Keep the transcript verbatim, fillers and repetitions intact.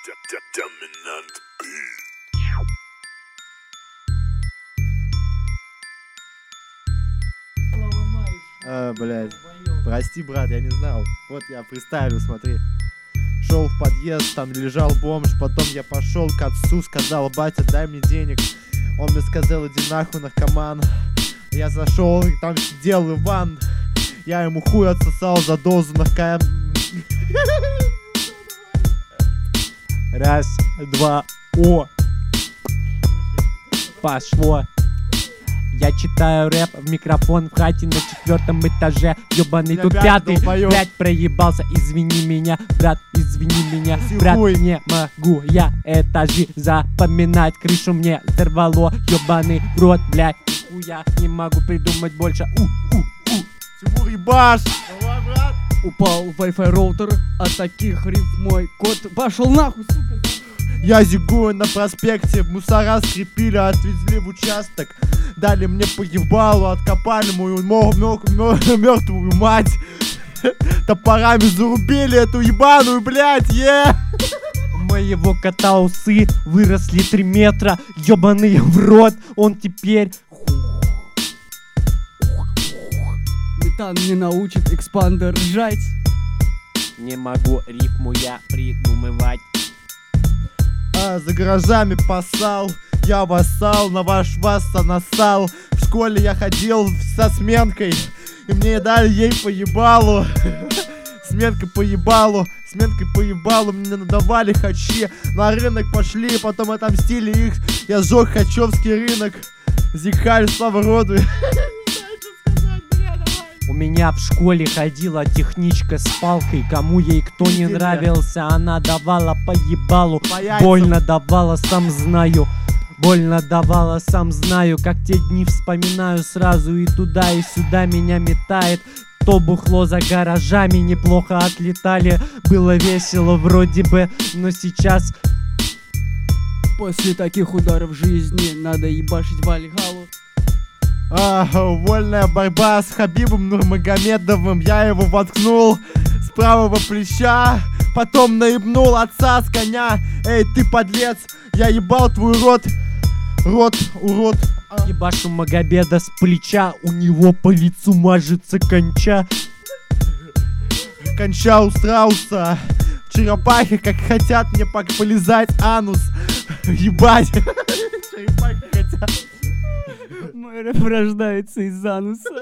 Dominant beat. А, блядь. Прости, брат, я не знал. Вот я фристайлю, смотри. Шел в подъезд, там лежал бомж. Потом я пошел к отцу, сказал: батя, дай мне денег. Он мне сказал: иди нахуй, наркоман. Я зашел, и там сидел Иван. Я ему хуй отсосал за дозу нарком... Раз, два, о! Пошло! Я читаю рэп в микрофон в хате на четвертом этаже. Ёбаный тут пятый, блять, проебался. Извини меня, брат, извини меня, брат, не могу я этажи запоминать. Крышу мне взорвало, ёбаный в рот, блять. Я не могу придумать больше. У-у-у. Тимур, ебаш! Давай, брат! Упал Wi-Fi роутер, от таких риф мой кот пошел нахуй, сука. Я зигую на проспекте, мусора скрепили, отвезли в участок. Дали мне по ебалу, откопали мою мертвую мать. Топорами зарубили эту ебаную, блядь, е! Моего кота усы выросли три метра, ёбаный в рот, он теперь... Метан не научит экспандер ржать. Не могу рифму я придумывать. А за гаражами поссал, я вассал, на ваш васса насал. В школе я ходил со сменкой, и мне дали ей по ебалу. Сменкой по ебалу, сменкой по ебалу. Мне надавали хачи, на рынок пошли, потом отомстили их. Я сжег хачевский рынок. Зихаль, слава роду. У меня в школе ходила техничка с палкой. Кому ей кто не нравился, она давала по ебалу. По Больно давала, сам знаю. Больно давала, сам знаю. Как те дни вспоминаю сразу. И туда, и сюда меня метает. То бухло за гаражами неплохо отлетали. Было весело вроде бы, но сейчас... После таких ударов в жизни надо ебашить Вальгалу. А, вольная борьба с Хабибом Нурмагомедовым. Я его воткнул с правого плеча, потом наебнул отца с коня. Эй, ты подлец, я ебал твой рот. Рот, урод. А. Ебашу Магомеда с плеча, у него по лицу мажется конча. Конча у страуса. Черепахи как хотят мне пока полизать анус. Ебать. Черепахи хотят. Мой рэп рождается из ануса.